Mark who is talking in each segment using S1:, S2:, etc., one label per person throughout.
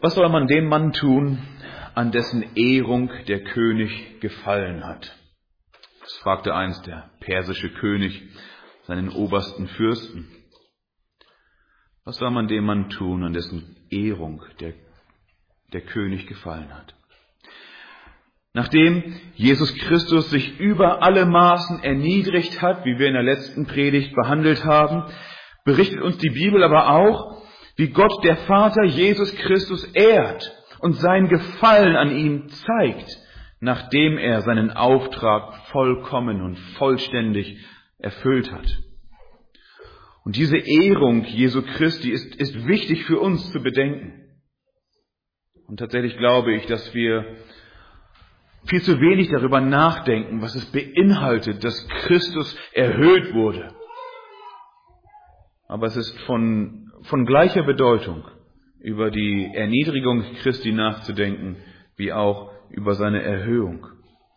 S1: Was soll man dem Mann tun, an dessen Ehrung der König gefallen hat? Das fragte einst der persische König seinen obersten Fürsten. Was soll man dem Mann tun, an dessen Ehrung der König gefallen hat? Nachdem Jesus Christus sich über alle Maßen erniedrigt hat, wie wir in der letzten Predigt behandelt haben, berichtet uns die Bibel aber auch, wie Gott der Vater Jesus Christus ehrt und sein Gefallen an ihm zeigt, nachdem er seinen Auftrag vollkommen und vollständig erfüllt hat. Und diese Ehrung Jesu Christi ist wichtig für uns zu bedenken. Und tatsächlich glaube ich, dass wir viel zu wenig darüber nachdenken, was es beinhaltet, dass Christus erhöht wurde. Aber es ist von gleicher Bedeutung, über die Erniedrigung Christi nachzudenken, wie auch über seine Erhöhung.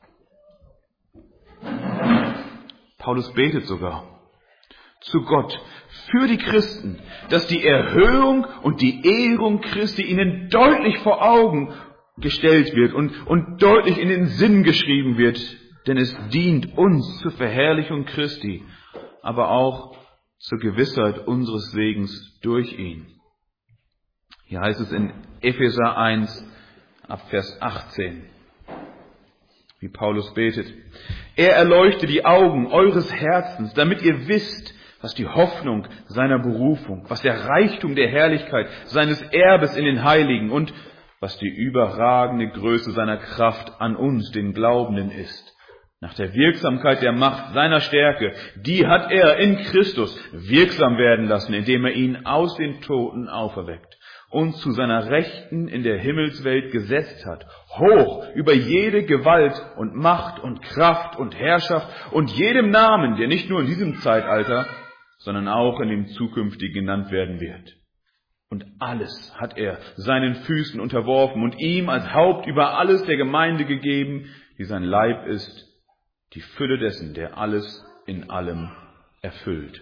S1: Paulus betet sogar zu Gott für die Christen, dass die Erhöhung und die Ehrung Christi ihnen deutlich vor Augen gestellt wird und deutlich in den Sinn geschrieben wird, denn es dient uns zur Verherrlichung Christi, aber auch zur Gewissheit unseres Segens durch ihn. Hier heißt es in Epheser 1 ab Vers 18, wie Paulus betet: Er erleuchte die Augen eures Herzens, damit ihr wisst, was die Hoffnung seiner Berufung, was der Reichtum der Herrlichkeit seines Erbes in den Heiligen und was die überragende Größe seiner Kraft an uns, den Glaubenden, ist. Nach der Wirksamkeit der Macht seiner Stärke, die hat er in Christus wirksam werden lassen, indem er ihn aus den Toten auferweckt und zu seiner Rechten in der Himmelswelt gesetzt hat, hoch über jede Gewalt und Macht und Kraft und Herrschaft und jedem Namen, der nicht nur in diesem Zeitalter, sondern auch in dem zukünftigen genannt werden wird. Und alles hat er seinen Füßen unterworfen und ihm als Haupt über alles der Gemeinde gegeben, die sein Leib ist, die Fülle dessen, der alles in allem erfüllt.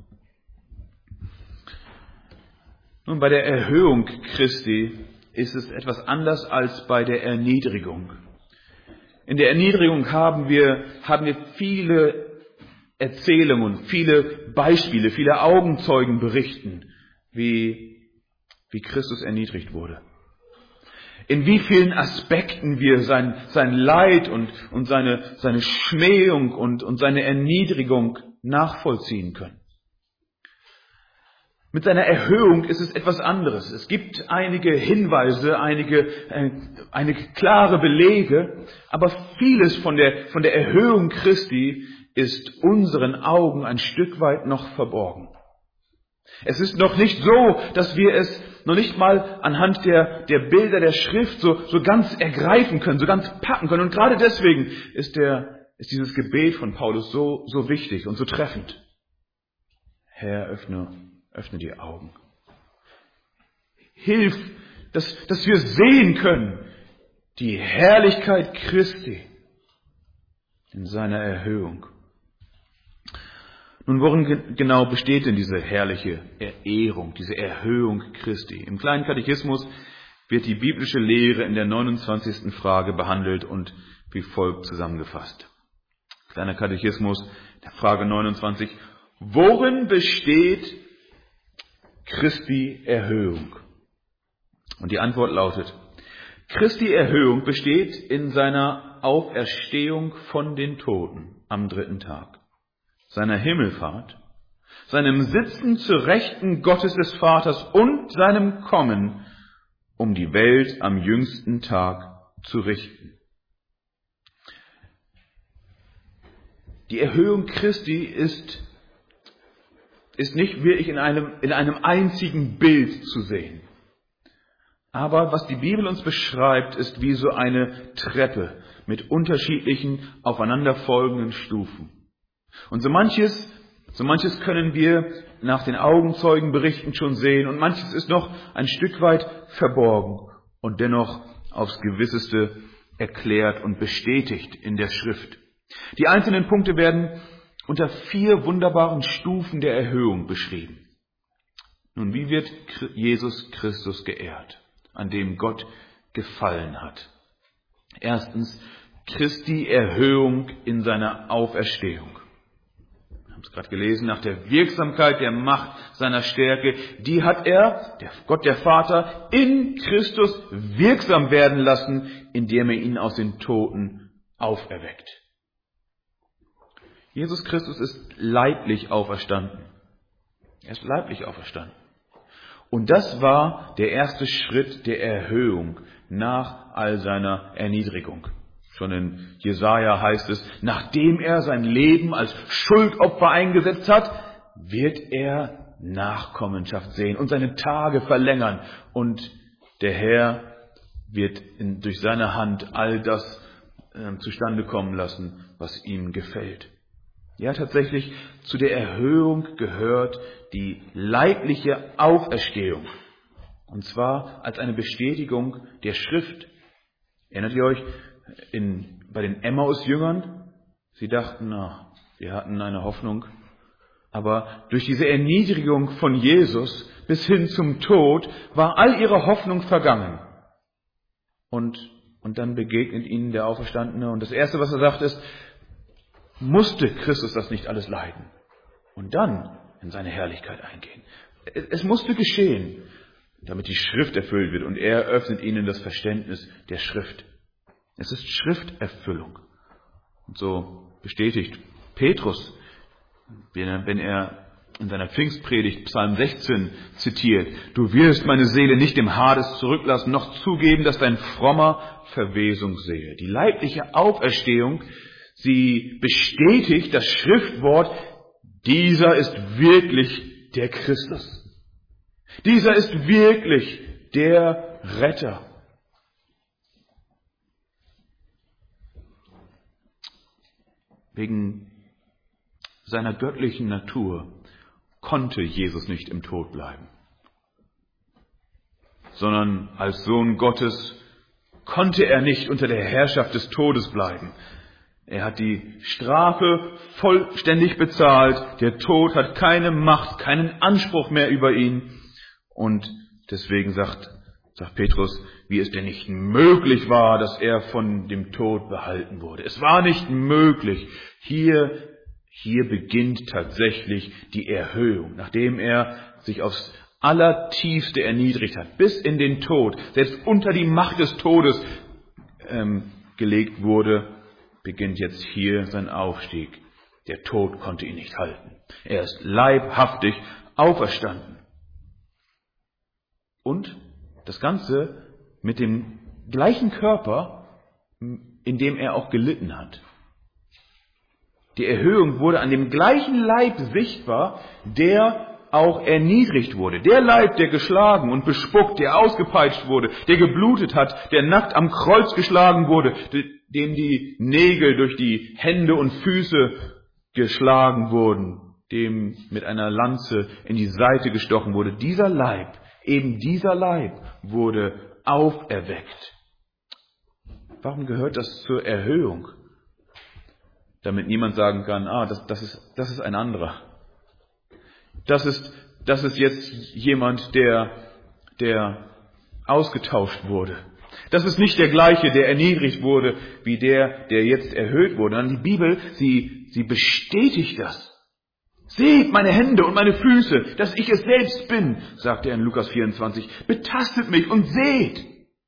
S1: Nun, bei der Erhöhung Christi ist es etwas anders als bei der Erniedrigung. In der Erniedrigung haben wir viele Erzählungen, viele Beispiele, viele Augenzeugen berichten, wie Christus erniedrigt wurde. In wie vielen Aspekten wir sein Leid und seine Schmähung und seine Erniedrigung nachvollziehen können. Mit seiner Erhöhung ist es etwas anderes. Es gibt einige Hinweise, einige klare Belege, aber vieles von der Erhöhung Christi ist unseren Augen ein Stück weit noch verborgen. Es ist noch nicht so, dass wir es noch nicht mal anhand der Bilder der Schrift so ganz ergreifen können, so ganz packen können. Und gerade deswegen ist dieses Gebet von Paulus so wichtig und so treffend. Herr, öffne die Augen. Hilf, dass wir sehen können, die Herrlichkeit Christi in seiner Erhöhung. Nun, worin genau besteht denn diese herrliche Ehrung, diese Erhöhung Christi? Im kleinen Katechismus wird die biblische Lehre in der 29. Frage behandelt und wie folgt zusammengefasst. Kleiner Katechismus, der Frage 29. Worin besteht Christi Erhöhung? Und die Antwort lautet: Christi Erhöhung besteht in seiner Auferstehung von den Toten am 3. Tag, seiner Himmelfahrt, seinem Sitzen zur Rechten Gottes des Vaters und seinem Kommen, um die Welt am jüngsten Tag zu richten. Die Erhöhung Christi ist nicht wirklich in einem einzigen Bild zu sehen. Aber was die Bibel uns beschreibt, ist wie so eine Treppe mit unterschiedlichen, aufeinanderfolgenden Stufen. Und so manches können wir nach den Augenzeugenberichten schon sehen und manches ist noch ein Stück weit verborgen und dennoch aufs Gewisseste erklärt und bestätigt in der Schrift. Die einzelnen Punkte werden unter 4 wunderbaren Stufen der Erhöhung beschrieben. Nun, wie wird Jesus Christus geehrt? an dem Gott gefallen hat. Erstens, Christi Erhöhung in seiner Auferstehung. Wir haben es gerade gelesen, nach der Wirksamkeit der Macht seiner Stärke, die hat er, Gott der Vater, in Christus wirksam werden lassen, indem er ihn aus den Toten auferweckt. Jesus Christus ist leiblich auferstanden. Er ist leiblich auferstanden. Und das war der erste Schritt der Erhöhung nach all seiner Erniedrigung. Schon in Jesaja heißt es, nachdem er sein Leben als Schuldopfer eingesetzt hat, wird er Nachkommenschaft sehen und seine Tage verlängern. Und der Herr wird durch seine Hand all das zustande kommen lassen, was ihm gefällt. Ja, tatsächlich zu der Erhöhung gehört die leibliche Auferstehung. Und zwar als eine Bestätigung der Schrift. Erinnert ihr euch bei den Emmaus-Jüngern? Sie dachten, wir hatten eine Hoffnung. Aber durch diese Erniedrigung von Jesus bis hin zum Tod war all ihre Hoffnung vergangen. Und dann begegnet ihnen der Auferstandene. Und das Erste, was er sagt, ist, musste Christus das nicht alles leiden und dann in seine Herrlichkeit eingehen? Es musste geschehen, damit die Schrift erfüllt wird, und er öffnet ihnen das Verständnis der Schrift. Es ist Schrifterfüllung. Und so bestätigt Petrus, wenn er in seiner Pfingstpredigt Psalm 16 zitiert, du wirst meine Seele nicht dem Hades zurücklassen, noch zugeben, dass dein Frommer Verwesung sehe. Die leibliche Auferstehung, sie bestätigt das Schriftwort, dieser ist wirklich der Christus. Dieser ist wirklich der Retter. Wegen seiner göttlichen Natur konnte Jesus nicht im Tod bleiben, sondern als Sohn Gottes konnte er nicht unter der Herrschaft des Todes bleiben. Er hat die Strafe vollständig bezahlt. Der Tod hat keine Macht, keinen Anspruch mehr über ihn. Und deswegen sagt Petrus, wie es denn nicht möglich war, dass er von dem Tod behalten wurde. Es war nicht möglich. Hier beginnt tatsächlich die Erhöhung, nachdem er sich aufs Allertiefste erniedrigt hat, bis in den Tod, selbst unter die Macht des Todes gelegt wurde, beginnt jetzt hier sein Aufstieg. Der Tod konnte ihn nicht halten. Er ist leibhaftig auferstanden. Und das Ganze mit dem gleichen Körper, in dem er auch gelitten hat. Die Erhöhung wurde an dem gleichen Leib sichtbar, der auch erniedrigt wurde. Der Leib, der geschlagen und bespuckt, der ausgepeitscht wurde, der geblutet hat, der nackt am Kreuz geschlagen wurde, dem die Nägel durch die Hände und Füße geschlagen wurden, dem mit einer Lanze in die Seite gestochen wurde. Dieser Leib, eben dieser Leib, wurde auferweckt. Warum gehört das zur Erhöhung? Damit niemand sagen kann, das ist ein anderer. Das ist jetzt jemand, der ausgetauscht wurde. Das ist nicht der gleiche, der erniedrigt wurde, wie der jetzt erhöht wurde. Und die Bibel, sie bestätigt das. Seht meine Hände und meine Füße, dass ich es selbst bin, sagt er in Lukas 24. Betastet mich und seht.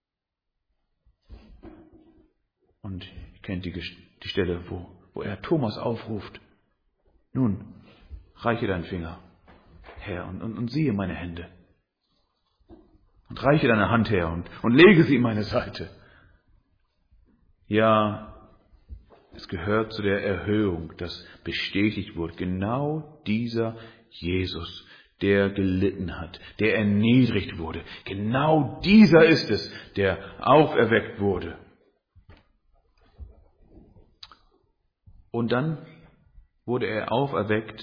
S1: Und ihr kennt die Stelle, wo er Thomas aufruft. Nun, reiche deinen Finger, Herr, und siehe meine Hände. Und reiche deine Hand her und lege sie in meine Seite. Ja, es gehört zu der Erhöhung, dass bestätigt wurde, genau dieser Jesus, der gelitten hat, der erniedrigt wurde. Genau dieser ist es, der auferweckt wurde. Und dann wurde er auferweckt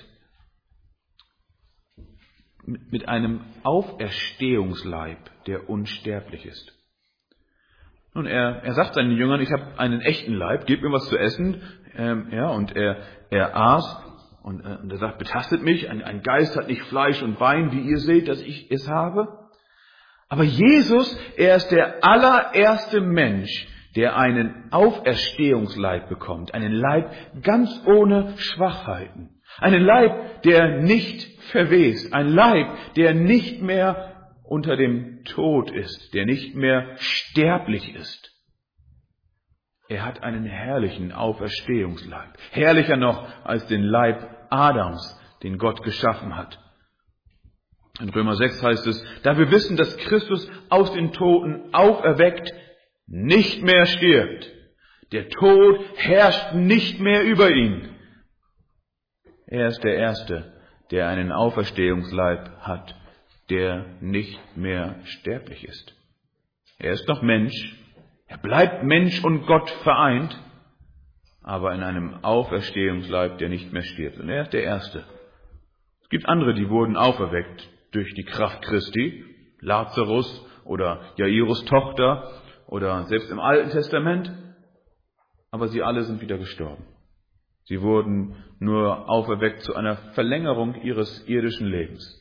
S1: mit einem Auferstehungsleib, der unsterblich ist. Nun, er sagt seinen Jüngern, ich habe einen echten Leib, gebt mir was zu essen. Und er aß und er sagt, betastet mich, ein Geist hat nicht Fleisch und Bein, wie ihr seht, dass ich es habe. Aber Jesus, er ist der allererste Mensch, der einen Auferstehungsleib bekommt. Einen Leib ganz ohne Schwachheiten. Einen Leib, der nicht verwest. Ein Leib, der nicht mehr unter dem Tod ist. Der nicht mehr sterblich ist. Er hat einen herrlichen Auferstehungsleib. Herrlicher noch als den Leib Adams, den Gott geschaffen hat. In Römer 6 heißt es, da wir wissen, dass Christus aus den Toten auferweckt nicht mehr stirbt. Der Tod herrscht nicht mehr über ihn. Er ist der Erste, der einen Auferstehungsleib hat, der nicht mehr sterblich ist. Er ist noch Mensch, er bleibt Mensch und Gott vereint, aber in einem Auferstehungsleib, der nicht mehr stirbt. Und er ist der Erste. Es gibt andere, die wurden auferweckt durch die Kraft Christi, Lazarus oder Jairus Tochter oder selbst im Alten Testament, aber sie alle sind wieder gestorben. Sie wurden nur auferweckt zu einer Verlängerung ihres irdischen Lebens.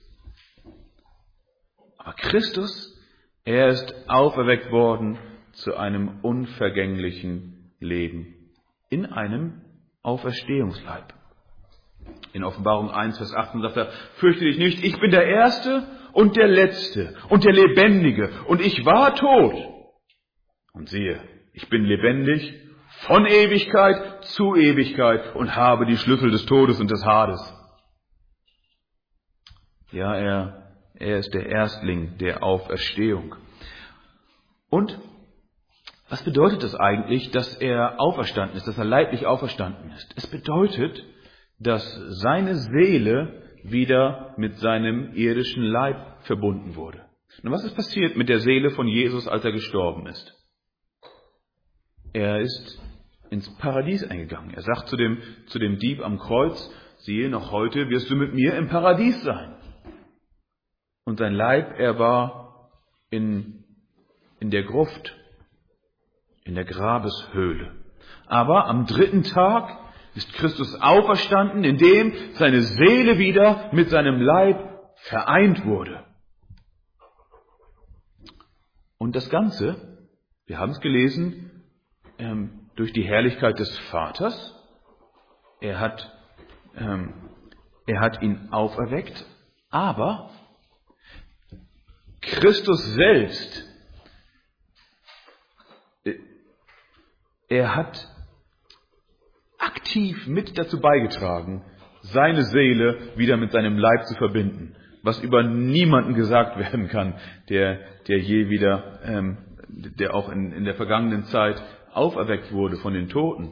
S1: Aber Christus, er ist auferweckt worden zu einem unvergänglichen Leben in einem Auferstehungsleib. In Offenbarung 1, Vers 18 sagt er, fürchte dich nicht, ich bin der Erste und der Letzte und der Lebendige und ich war tot. Und siehe, ich bin lebendig von Ewigkeit zu Ewigkeit und habe die Schlüssel des Todes und des Hades. Ja, er ist der Erstling der Auferstehung. Und was bedeutet das eigentlich, dass er auferstanden ist, dass er leiblich auferstanden ist? Es bedeutet, dass seine Seele wieder mit seinem irdischen Leib verbunden wurde. Und was ist passiert mit der Seele von Jesus, als er gestorben ist? Er ist ins Paradies eingegangen. Er sagt zu dem Dieb am Kreuz, siehe, noch heute wirst du mit mir im Paradies sein. Und sein Leib, er war in der Gruft, in der Grabeshöhle. Aber am 3. Tag ist Christus auferstanden, indem seine Seele wieder mit seinem Leib vereint wurde. Und das Ganze, wir haben es gelesen, durch die Herrlichkeit des Vaters. Er hat ihn auferweckt, aber Christus selbst, er hat aktiv mit dazu beigetragen, seine Seele wieder mit seinem Leib zu verbinden, was über niemanden gesagt werden kann, der je wieder, der auch in der vergangenen Zeit auferweckt wurde von den Toten.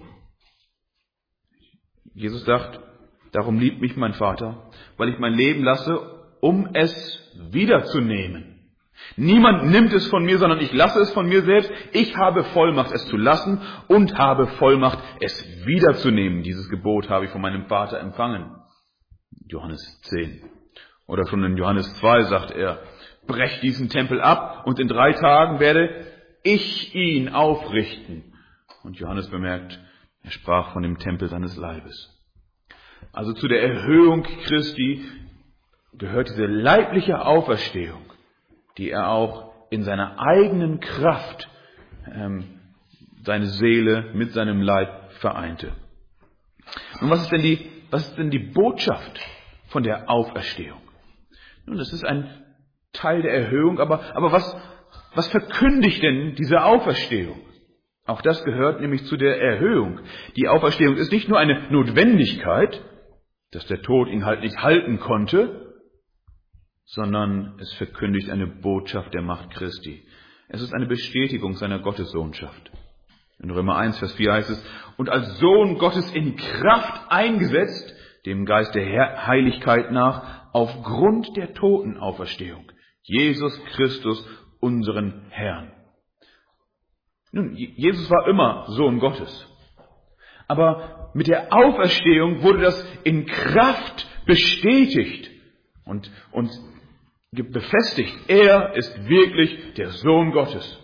S1: Jesus sagt, darum liebt mich mein Vater, weil ich mein Leben lasse, um es wiederzunehmen. Niemand nimmt es von mir, sondern ich lasse es von mir selbst. Ich habe Vollmacht, es zu lassen und habe Vollmacht, es wiederzunehmen. Dieses Gebot habe ich von meinem Vater empfangen. Johannes 10. Oder schon in Johannes 2 sagt er, brecht diesen Tempel ab und in 3 Tagen werde ich ihn aufrichten. Und Johannes bemerkt, er sprach von dem Tempel seines Leibes. Also zu der Erhöhung Christi gehört diese leibliche Auferstehung, die er auch in seiner eigenen Kraft seine Seele mit seinem Leib vereinte. Nun, was ist denn die Botschaft von der Auferstehung? Nun, das ist ein Teil der Erhöhung, aber was verkündigt denn diese Auferstehung? Auch das gehört nämlich zu der Erhöhung. Die Auferstehung ist nicht nur eine Notwendigkeit, dass der Tod ihn halt nicht halten konnte, sondern es verkündigt eine Botschaft der Macht Christi. Es ist eine Bestätigung seiner Gottessohnschaft. In Römer 1, Vers 4 heißt es, und als Sohn Gottes in Kraft eingesetzt, dem Geist der Heiligkeit nach, aufgrund der Totenauferstehung, Jesus Christus, unseren Herrn. Nun, Jesus war immer Sohn Gottes. Aber mit der Auferstehung wurde das in Kraft bestätigt und befestigt. Er ist wirklich der Sohn Gottes.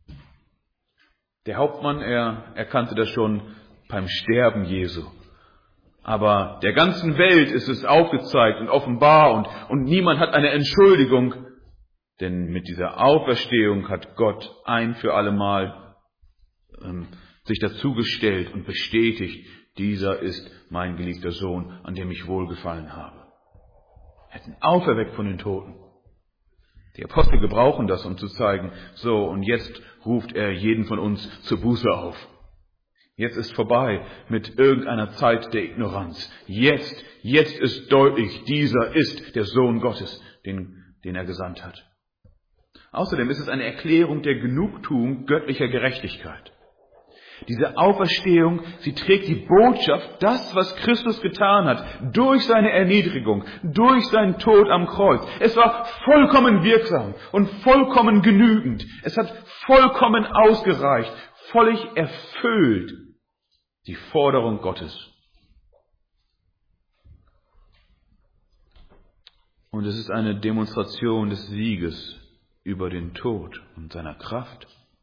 S1: Der Hauptmann, er erkannte das schon beim Sterben Jesu. Aber der ganzen Welt ist es aufgezeigt und offenbar und niemand hat eine Entschuldigung, Denn mit dieser Auferstehung hat Gott ein für allemal sich dazugestellt und bestätigt, dieser ist mein geliebter Sohn, an dem ich wohlgefallen habe. Er hat ihn auferweckt von den Toten. Die Apostel gebrauchen das, um zu zeigen, so, und jetzt ruft er jeden von uns zur Buße auf. Jetzt ist vorbei mit irgendeiner Zeit der Ignoranz. Jetzt ist deutlich, dieser ist der Sohn Gottes, den er gesandt hat. Außerdem ist es eine Erklärung der Genugtuung göttlicher Gerechtigkeit. Diese Auferstehung, sie trägt die Botschaft, das, was Christus getan hat, durch seine Erniedrigung, durch seinen Tod am Kreuz. Es war vollkommen wirksam und vollkommen genügend. Es hat vollkommen ausgereicht, völlig erfüllt die Forderung Gottes. Und es ist eine Demonstration des Sieges über den Tod und seiner Kraft.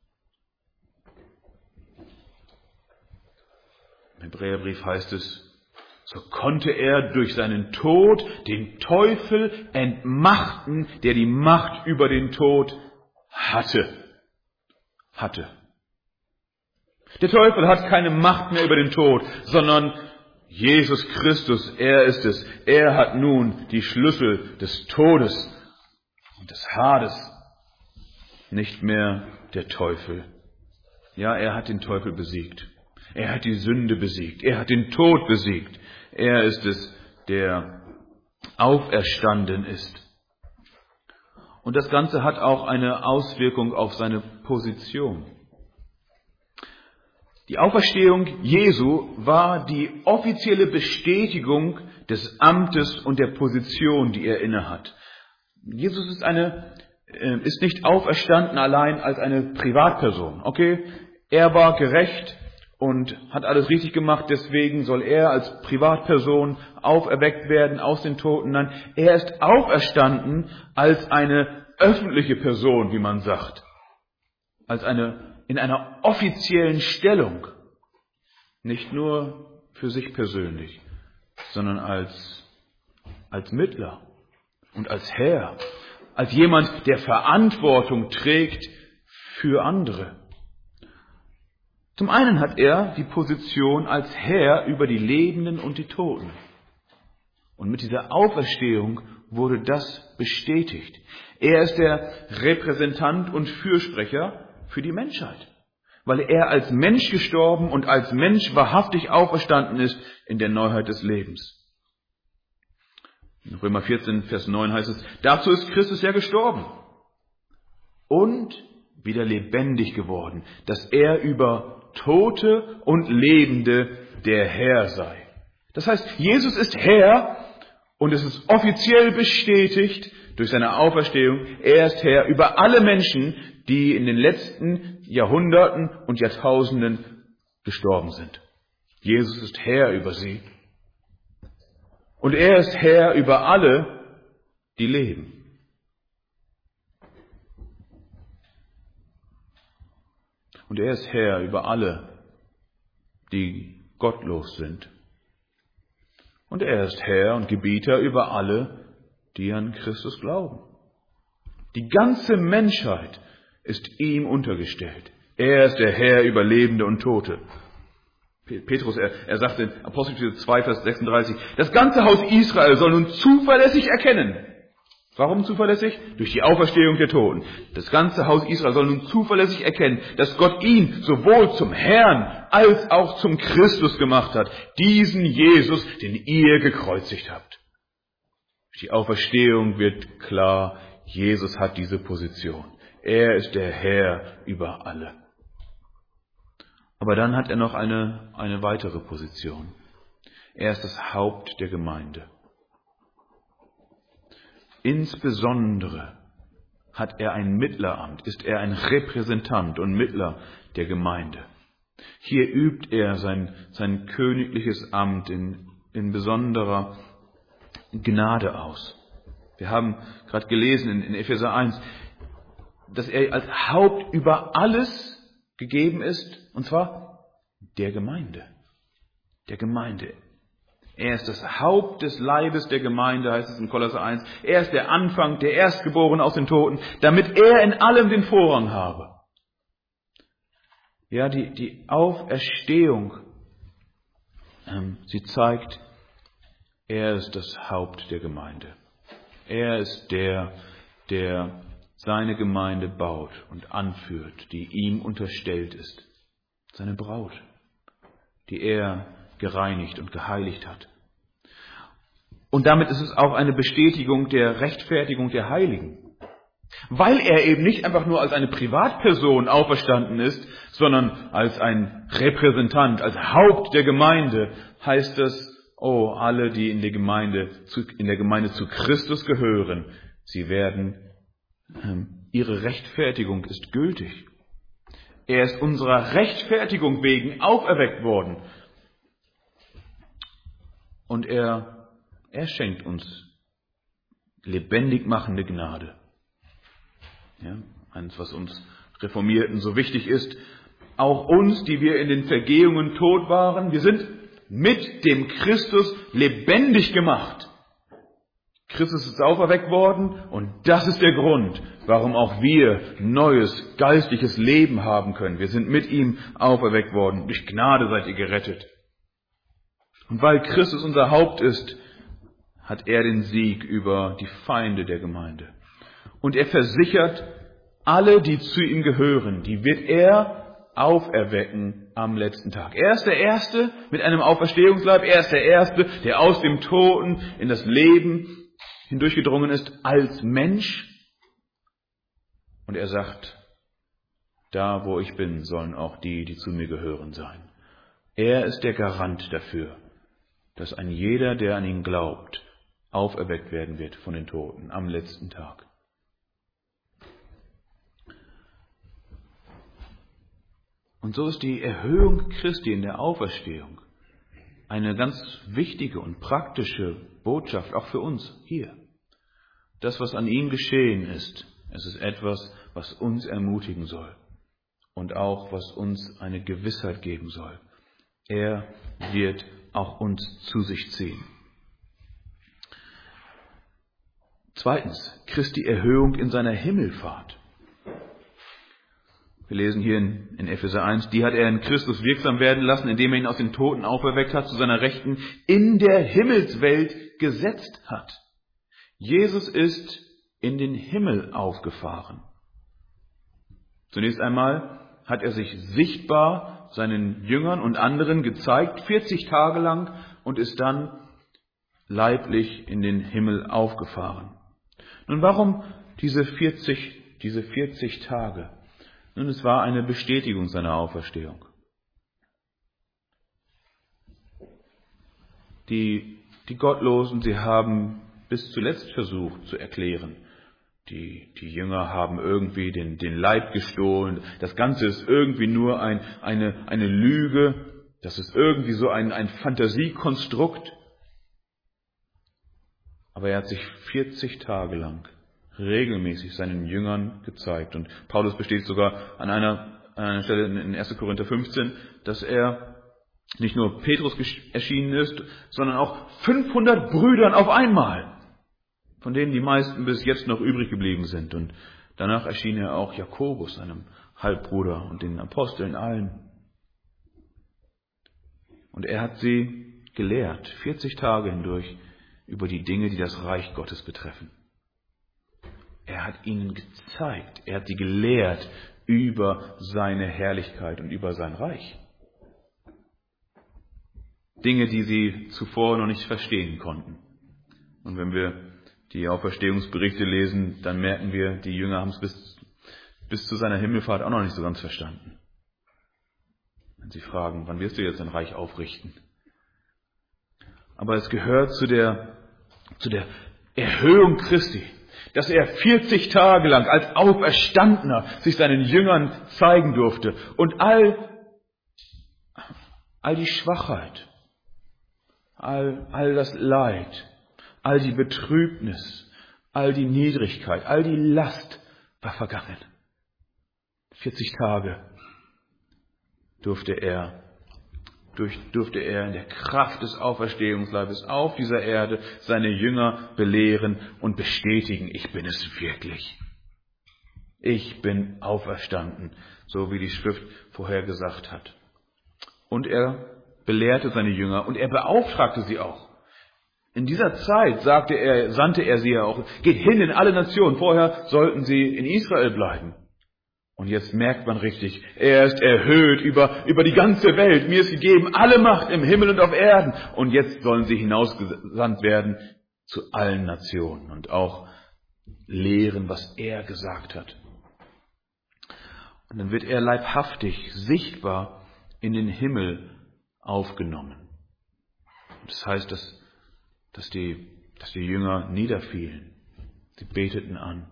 S1: Im Hebräerbrief heißt es, so konnte er durch seinen Tod den Teufel entmachten, der die Macht über den Tod hatte. Der Teufel hat keine Macht mehr über den Tod, sondern Jesus Christus, er ist es. Er hat nun die Schlüssel des Todes und des Hades. Nicht mehr der Teufel. Ja, er hat den Teufel besiegt. Er hat die Sünde besiegt. Er hat den Tod besiegt. Er ist es, der auferstanden ist. Und das Ganze hat auch eine Auswirkung auf seine Position. Die Auferstehung Jesu war die offizielle Bestätigung des Amtes und der Position, die er innehat. Jesus ist nicht auferstanden allein als eine Privatperson. Okay, er war gerecht und hat alles richtig gemacht, deswegen soll er als Privatperson auferweckt werden aus den Toten. Nein, er ist auferstanden als eine öffentliche Person, wie man sagt. In einer offiziellen Stellung. Nicht nur für sich persönlich, sondern als Mittler und als Herr. Als jemand, der Verantwortung trägt für andere. Zum einen hat er die Position als Herr über die Lebenden und die Toten. Und mit dieser Auferstehung wurde das bestätigt. Er ist der Repräsentant und Fürsprecher für die Menschheit, weil er als Mensch gestorben und als Mensch wahrhaftig auferstanden ist in der Neuheit des Lebens. In Römer 14, Vers 9 heißt es, dazu ist Christus ja gestorben und wieder lebendig geworden, dass er über Tote und Lebende der Herr sei. Das heißt, Jesus ist Herr und es ist offiziell bestätigt durch seine Auferstehung, er ist Herr über alle Menschen, die in den letzten Jahrhunderten und Jahrtausenden gestorben sind. Jesus ist Herr über sie. Und er ist Herr über alle, die leben. Und er ist Herr über alle, die gottlos sind. Und er ist Herr und Gebieter über alle, die an Christus glauben. Die ganze Menschheit ist ihm untergestellt. Er ist der Herr über Lebende und Tote. Petrus, er sagt in Apostelgeschichte 2, Vers 36, das ganze Haus Israel soll nun zuverlässig erkennen. Warum zuverlässig? Durch die Auferstehung der Toten. Das ganze Haus Israel soll nun zuverlässig erkennen, dass Gott ihn sowohl zum Herrn als auch zum Christus gemacht hat. Diesen Jesus, den ihr gekreuzigt habt. Durch die Auferstehung wird klar, Jesus hat diese Position. Er ist der Herr über alle. Aber dann hat er noch eine weitere Position. Er ist das Haupt der Gemeinde. Insbesondere hat er ein Mittleramt, ist er ein Repräsentant und Mittler der Gemeinde. Hier übt er sein königliches Amt in besonderer Gnade aus. Wir haben gerade gelesen in Epheser 1, dass er als Haupt über alles gegeben ist, und zwar der Gemeinde. Der Gemeinde. Er ist das Haupt des Leibes der Gemeinde, heißt es in Kolosser 1. Er ist der Anfang, der Erstgeborene aus den Toten, damit er in allem den Vorrang habe. Ja, die Auferstehung, sie zeigt, er ist das Haupt der Gemeinde. Er ist der seine Gemeinde baut und anführt, die ihm unterstellt ist. Seine Braut, die er gereinigt und geheiligt hat. Und damit ist es auch eine Bestätigung der Rechtfertigung der Heiligen. Weil er eben nicht einfach nur als eine Privatperson auferstanden ist, sondern als ein Repräsentant, als Haupt der Gemeinde, heißt es, alle, die in der Gemeinde zu Christus gehören, sie werden, ihre Rechtfertigung ist gültig. Er ist unserer Rechtfertigung wegen auferweckt worden. Und er schenkt uns lebendig machende Gnade. Ja, eines, was uns Reformierten so wichtig ist. Auch uns, die wir in den Vergehungen tot waren, wir sind mit dem Christus lebendig gemacht. Christus ist auferweckt worden und das ist der Grund, warum auch wir neues, geistliches Leben haben können. Wir sind mit ihm auferweckt worden. Durch Gnade seid ihr gerettet. Und weil Christus unser Haupt ist, hat er den Sieg über die Feinde der Gemeinde. Und er versichert, alle, die zu ihm gehören, die wird er auferwecken am letzten Tag. Er ist der Erste mit einem Auferstehungsleib. Er ist der Erste, der aus dem Toten in das Leben hindurchgedrungen ist als Mensch. Und er sagt, da wo ich bin, sollen auch die, die zu mir gehören, sein. Er ist der Garant dafür, dass ein jeder, der an ihn glaubt, auferweckt werden wird von den Toten am letzten Tag. Und so ist die Erhöhung Christi in der Auferstehung eine ganz wichtige und praktische Botschaft, auch für uns hier. Das, was an ihm geschehen ist, es ist etwas, was uns ermutigen soll und auch was uns eine Gewissheit geben soll. Er wird auch uns zu sich ziehen. Zweitens, Christi Erhöhung in seiner Himmelfahrt. Wir lesen hier in Epheser 1, die hat er in Christus wirksam werden lassen, indem er ihn aus den Toten auferweckt hat, zu seiner Rechten in der Himmelswelt gesetzt hat. Jesus ist in den Himmel aufgefahren. Zunächst einmal hat er sich sichtbar seinen Jüngern und anderen gezeigt, 40 Tage lang, und ist dann leiblich in den Himmel aufgefahren. Nun, warum diese 40 Tage? Nun, es war eine Bestätigung seiner Auferstehung. Die Gottlosen, sie haben bis zuletzt versucht zu erklären. Die Jünger haben irgendwie den Leib gestohlen. Das Ganze ist irgendwie nur eine Lüge. Das ist irgendwie so ein Fantasiekonstrukt. Aber er hat sich 40 Tage lang regelmäßig seinen Jüngern gezeigt. Und Paulus bestätigt sogar an einer Stelle in 1. Korinther 15, dass er nicht nur Petrus erschienen ist, sondern auch 500 Brüdern auf einmal, von denen die meisten bis jetzt noch übrig geblieben sind. Und danach erschien er auch Jakobus, seinem Halbbruder, und den Aposteln allen. Und er hat sie gelehrt, 40 Tage hindurch, über die Dinge, die das Reich Gottes betreffen. Er hat ihnen gezeigt, er hat sie gelehrt über seine Herrlichkeit und über sein Reich. Dinge, die sie zuvor noch nicht verstehen konnten. Und wenn wir die Auferstehungsberichte lesen, dann merken wir, die Jünger haben es bis zu seiner Himmelfahrt auch noch nicht so ganz verstanden. Wenn sie fragen, wann wirst du jetzt dein Reich aufrichten? Aber es gehört zu der Erhöhung Christi, dass er 40 Tage lang als Auferstandener sich seinen Jüngern zeigen durfte und all die Schwachheit, all das Leid, all die Betrübnis, all die Niedrigkeit, all die Last war vergangen. 40 Tage durfte er durfte er in der Kraft des Auferstehungsleibes auf dieser Erde seine Jünger belehren und bestätigen, ich bin es wirklich. Ich bin auferstanden, so wie die Schrift vorhergesagt hat. Und er belehrte seine Jünger und er beauftragte sie auch. In dieser Zeit sandte er sie ja auch, geht hin in alle Nationen. Vorher sollten sie in Israel bleiben. Und jetzt merkt man richtig, er ist erhöht über die ganze Welt. Mir ist gegeben alle Macht im Himmel und auf Erden. Und jetzt sollen sie hinausgesandt werden zu allen Nationen und auch lehren, was er gesagt hat. Und dann wird er leibhaftig, sichtbar in den Himmel aufgenommen. Das heißt, dass die Jünger niederfielen. Sie beteten an.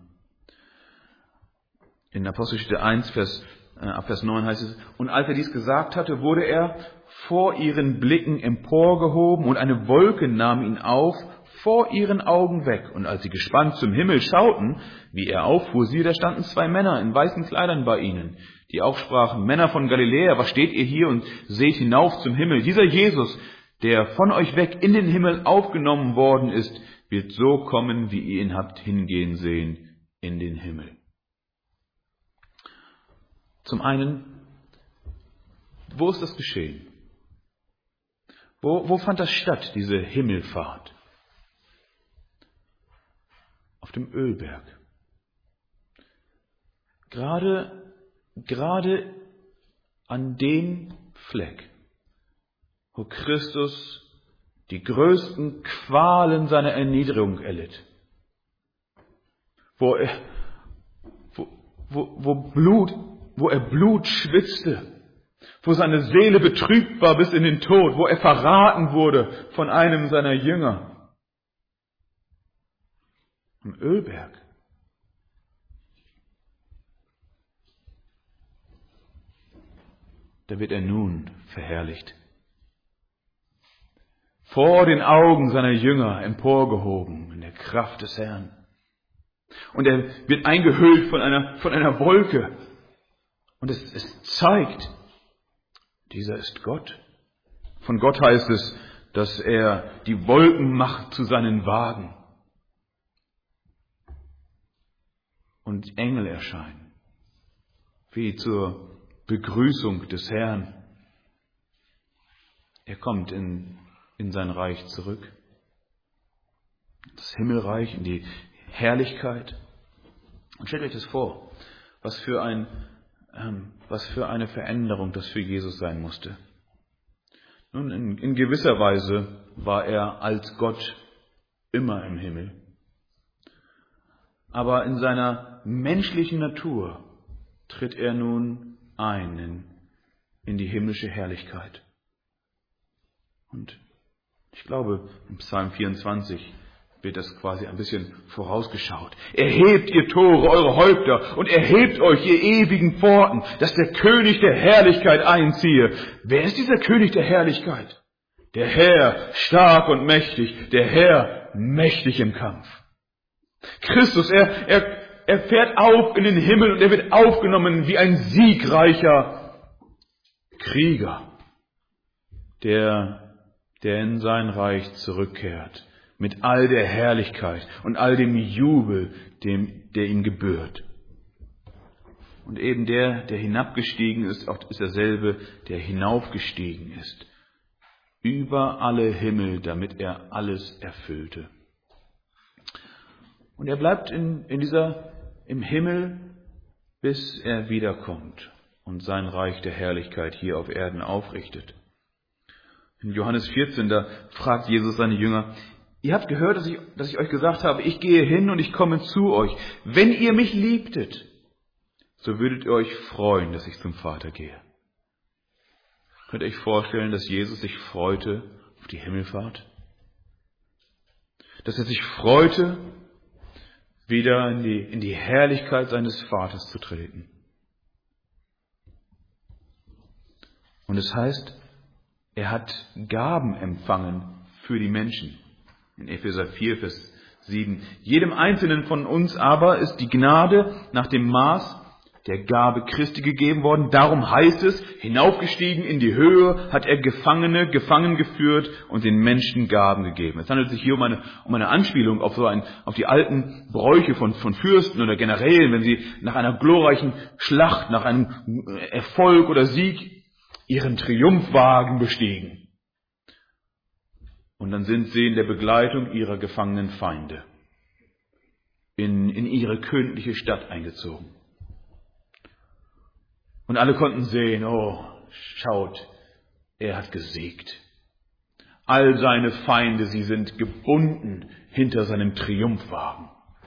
S1: In Apostelgeschichte 1, ab Vers 9 heißt es, und als er dies gesagt hatte, wurde er vor ihren Blicken emporgehoben und eine Wolke nahm ihn auf, vor ihren Augen weg. Und als sie gespannt zum Himmel schauten, wie er auffuhr, siehe, da standen 2 Männer in weißen Kleidern bei ihnen, die auch sprachen, Männer von Galiläa, was steht ihr hier und seht hinauf zum Himmel? Dieser Jesus, der von euch weg in den Himmel aufgenommen worden ist, wird so kommen, wie ihr ihn habt hingehen sehen in den Himmel. Zum einen, wo ist das geschehen? Wo fand das statt, diese Himmelfahrt? Auf dem Ölberg. Gerade an dem Fleck, wo Christus die größten Qualen seiner Erniedrigung erlitt. Wo er Blut schwitzte, wo seine Seele betrübt war bis in den Tod, wo er verraten wurde von einem seiner Jünger. Am Ölberg. Da wird er nun verherrlicht. Vor den Augen seiner Jünger emporgehoben in der Kraft des Herrn. Und er wird eingehüllt von einer Wolke. Und es zeigt, dieser ist Gott. Von Gott heißt es, dass er die Wolken macht zu seinen Wagen. Und Engel erscheinen, wie zur Begrüßung des Herrn. Er kommt in sein Reich zurück. Das Himmelreich, in die Herrlichkeit. Und stellt euch das vor, was für eine Veränderung das für Jesus sein musste. Nun, in gewisser Weise war er als Gott immer im Himmel. Aber in seiner menschlichen Natur tritt er nun ein in die himmlische Herrlichkeit. Und ich glaube, im Psalm 24 wird das quasi ein bisschen vorausgeschaut. Erhebt ihr Tore, eure Häupter, und erhebt euch, ihr ewigen Pforten, dass der König der Herrlichkeit einziehe. Wer ist dieser König der Herrlichkeit? Der Herr, stark und mächtig, der Herr, mächtig im Kampf. Christus, er fährt auf in den Himmel und er wird aufgenommen wie ein siegreicher Krieger, der in sein Reich zurückkehrt, mit all der Herrlichkeit und all dem Jubel, der ihm gebührt. Und eben der hinabgestiegen ist, ist derselbe, der hinaufgestiegen ist, über alle Himmel, damit er alles erfüllte. Und er bleibt im Himmel, bis er wiederkommt und sein Reich der Herrlichkeit hier auf Erden aufrichtet. In Johannes 14, da fragt Jesus seine Jünger, ihr habt gehört, dass ich euch gesagt habe, ich gehe hin und ich komme zu euch. Wenn ihr mich liebtet, so würdet ihr euch freuen, dass ich zum Vater gehe. Könnt ihr euch vorstellen, dass Jesus sich freute auf die Himmelfahrt? Dass er sich freute, wieder in die Herrlichkeit seines Vaters zu treten. Und es heißt, er hat Gaben empfangen für die Menschen. In Epheser 4, Vers 7. Jedem Einzelnen von uns aber ist die Gnade nach dem Maß der Gabe Christi gegeben worden. Darum heißt es, hinaufgestiegen in die Höhe, hat er Gefangene gefangen geführt und den Menschen Gaben gegeben. Es handelt sich hier um eine Anspielung auf die alten Bräuche von Fürsten oder Generälen, wenn sie nach einer glorreichen Schlacht, nach einem Erfolg oder Sieg ihren Triumphwagen bestiegen. Und dann sind sie in der Begleitung ihrer gefangenen Feinde in ihre königliche Stadt eingezogen. Und alle konnten sehen, oh, schaut, er hat gesiegt. All seine Feinde, sie sind gebunden hinter seinem Triumphwagen.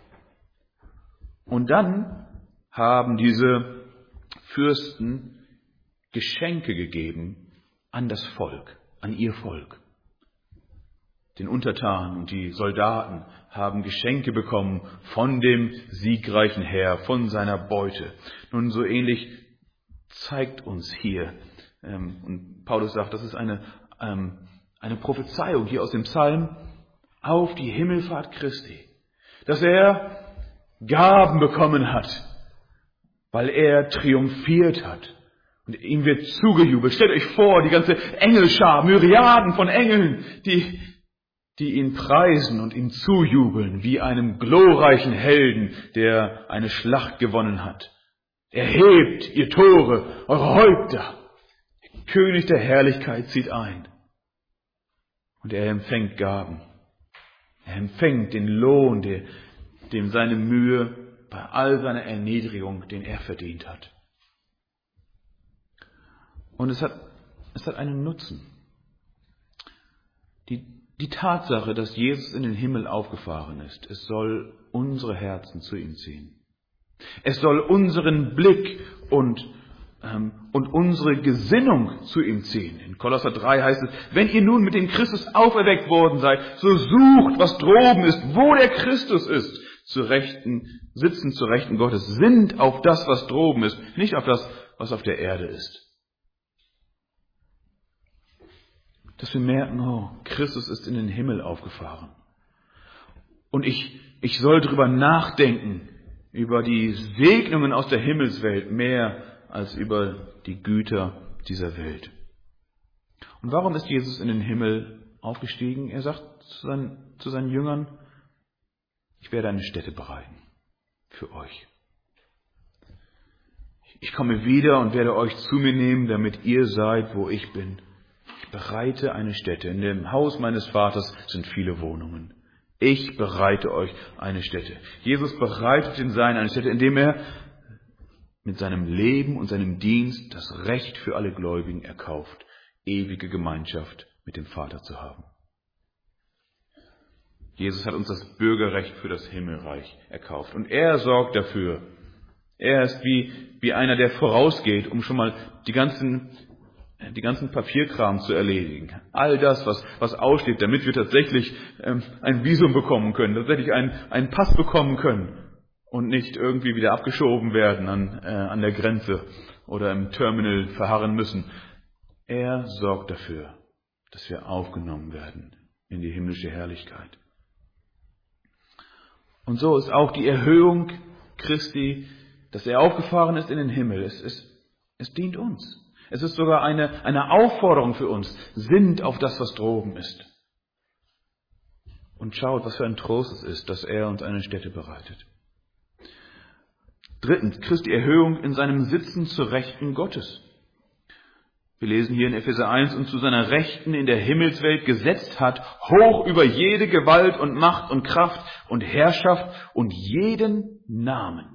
S1: Und dann haben diese Fürsten Geschenke gegeben an das Volk, an ihr Volk. Den Untertanen und die Soldaten haben Geschenke bekommen von dem siegreichen Heer, von seiner Beute. Nun, so ähnlich zeigt uns hier, und Paulus sagt, das ist eine Prophezeiung hier aus dem Psalm auf die Himmelfahrt Christi, dass er Gaben bekommen hat, weil er triumphiert hat. Und ihm wird zugejubelt. Stellt euch vor, die ganze Engelschar, Myriaden von Engeln, die ihn preisen und ihm zujubeln, wie einem glorreichen Helden, der eine Schlacht gewonnen hat. Erhebt, ihr Tore, eure Häupter. Der König der Herrlichkeit zieht ein. Und er empfängt Gaben. Er empfängt den Lohn, dem seine Mühe bei all seiner Erniedrigung, den er verdient hat. Und es hat einen Nutzen. Die Tatsache, dass Jesus in den Himmel aufgefahren ist, es soll unsere Herzen zu ihm ziehen. Es soll unseren Blick und unsere Gesinnung zu ihm ziehen. In Kolosser 3 heißt es, wenn ihr nun mit dem Christus auferweckt worden seid, so sucht, was droben ist, wo der Christus ist, sitzen zur Rechten Gottes, sinnt auf das, was droben ist, nicht auf das, was auf der Erde ist. Dass wir merken, oh, Christus ist in den Himmel aufgefahren. Und ich soll drüber nachdenken, über die Segnungen aus der Himmelswelt, mehr als über die Güter dieser Welt. Und warum ist Jesus in den Himmel aufgestiegen? Er sagt zu seinen Jüngern, ich werde eine Stätte bereiten für euch. Ich komme wieder und werde euch zu mir nehmen, damit ihr seid, wo ich bin. Ich bereite eine Stätte. In dem Haus meines Vaters sind viele Wohnungen. Ich bereite euch eine Stätte. Jesus bereitet den Seinen eine Stätte, indem er mit seinem Leben und seinem Dienst das Recht für alle Gläubigen erkauft, ewige Gemeinschaft mit dem Vater zu haben. Jesus hat uns das Bürgerrecht für das Himmelreich erkauft. Und er sorgt dafür. Er ist wie einer, der vorausgeht, um schon mal die ganzen Papierkram zu erledigen. All das, was aussteht, damit wir tatsächlich ein Visum bekommen können, tatsächlich einen Pass bekommen können und nicht irgendwie wieder abgeschoben werden an der Grenze oder im Terminal verharren müssen. Er sorgt dafür, dass wir aufgenommen werden in die himmlische Herrlichkeit. Und so ist auch die Erhöhung Christi, dass er aufgefahren ist in den Himmel. Es dient uns. Es ist sogar eine Aufforderung für uns. Sinnt auf das, was droben ist. Und schaut, was für ein Trost es ist, dass er uns eine Stätte bereitet. Drittens, Christi Erhöhung in seinem Sitzen zur Rechten Gottes. Wir lesen hier in Epheser 1, und zu seiner Rechten in der Himmelswelt gesetzt hat, hoch über jede Gewalt und Macht und Kraft und Herrschaft und jeden Namen.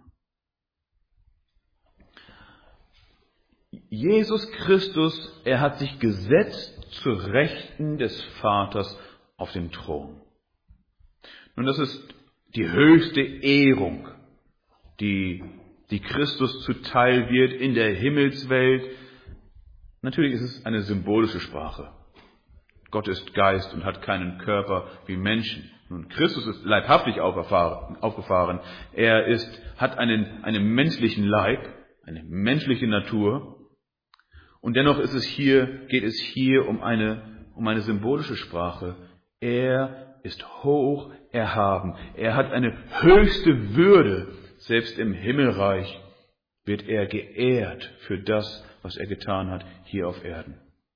S1: Jesus Christus, er hat sich gesetzt zur Rechten des Vaters auf dem Thron. Nun, das ist die höchste Ehrung, die Christus zuteil wird in der Himmelswelt. Natürlich ist es eine symbolische Sprache. Gott ist Geist und hat keinen Körper wie Menschen. Nun, Christus ist leibhaftig aufgefahren. Er hat einen menschlichen Leib, eine menschliche Natur. Und dennoch geht es hier um eine symbolische Sprache. Er ist hoch erhaben. Er hat eine höchste Würde, selbst im Himmelreich, wird er geehrt für das, was er getan hat hier auf Erden.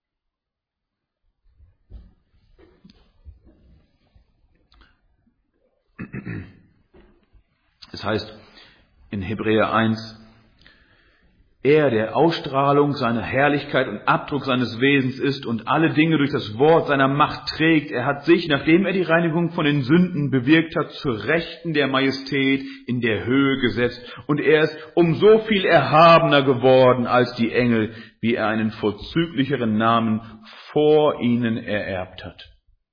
S1: Es heißt in Hebräer 1, er, der Ausstrahlung seiner Herrlichkeit und Abdruck seines Wesens ist und alle Dinge durch das Wort seiner Macht trägt, er hat sich, nachdem er die Reinigung von den Sünden bewirkt hat, zur Rechten der Majestät in der Höhe gesetzt. Und er ist um so viel erhabener geworden als die Engel, wie er einen vorzüglicheren Namen vor ihnen ererbt hat.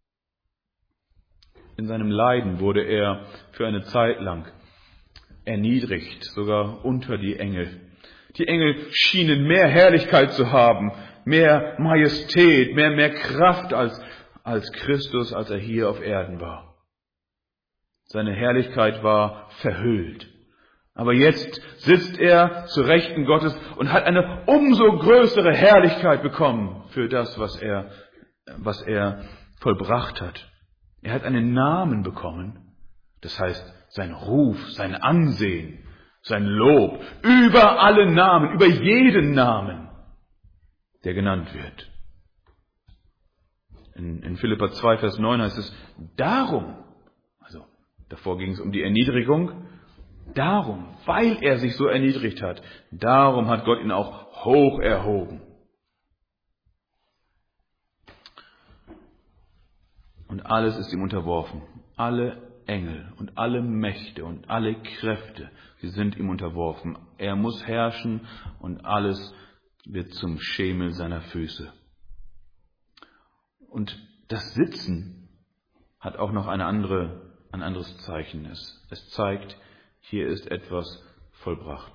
S1: In seinem Leiden wurde er für eine Zeit lang erniedrigt, sogar unter die Engel. Die Engel schienen mehr Herrlichkeit zu haben, mehr Majestät, mehr Kraft als Christus, als er hier auf Erden war. Seine Herrlichkeit war verhüllt. Aber jetzt sitzt er zu Rechten Gottes und hat eine umso größere Herrlichkeit bekommen für das, was er vollbracht hat. Er hat einen Namen bekommen, das heißt sein Ruf, sein Ansehen, sein Lob, über alle Namen, über jeden Namen, der genannt wird. In Philipper 2, Vers 9 heißt es, darum, also davor ging es um die Erniedrigung, darum, weil er sich so erniedrigt hat, darum hat Gott ihn auch hoch erhoben. Und alles ist ihm unterworfen, alle Engel und alle Mächte und alle Kräfte, sie sind ihm unterworfen. Er muss herrschen und alles wird zum Schemel seiner Füße. Und das Sitzen hat auch noch ein anderes Zeichen. Es zeigt, hier ist etwas vollbracht.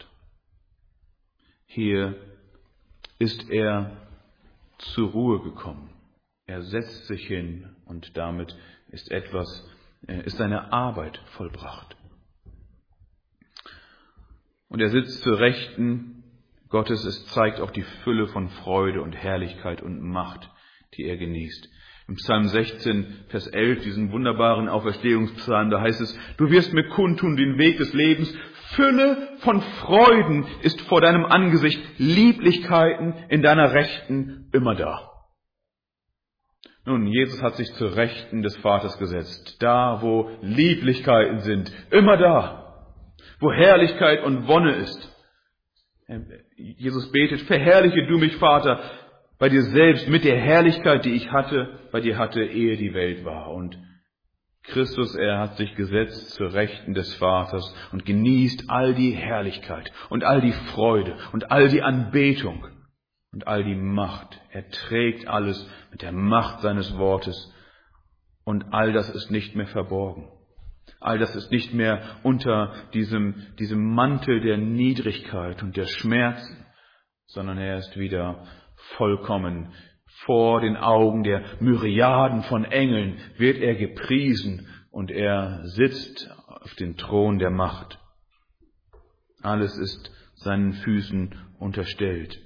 S1: Hier ist er zur Ruhe gekommen. Er setzt sich hin und damit ist seine Arbeit vollbracht. Und er sitzt zur Rechten Gottes. Es zeigt auch die Fülle von Freude und Herrlichkeit und Macht, die er genießt. Im Psalm 16, Vers 11, diesen wunderbaren Auferstehungspsalm, da heißt es, du wirst mir kundtun den Weg des Lebens. Fülle von Freuden ist vor deinem Angesicht, Lieblichkeiten in deiner Rechten immer da. Nun, Jesus hat sich zur Rechten des Vaters gesetzt. Da, wo Lieblichkeiten sind, immer da. Wo Herrlichkeit und Wonne ist. Jesus betet, verherrliche du mich, Vater, bei dir selbst mit der Herrlichkeit, die ich bei dir hatte, ehe die Welt war. Und Christus, er hat sich gesetzt zur Rechten des Vaters und genießt all die Herrlichkeit und all die Freude und all die Anbetung. Und all die Macht. Er trägt alles mit der Macht seines Wortes. Und all das ist nicht mehr verborgen. All das ist nicht mehr unter diesem Mantel der Niedrigkeit und der Schmerzen, sondern er ist wieder vollkommen. Vor den Augen der Myriaden von Engeln wird er gepriesen und er sitzt auf dem Thron der Macht. Alles ist seinen Füßen unterstellt.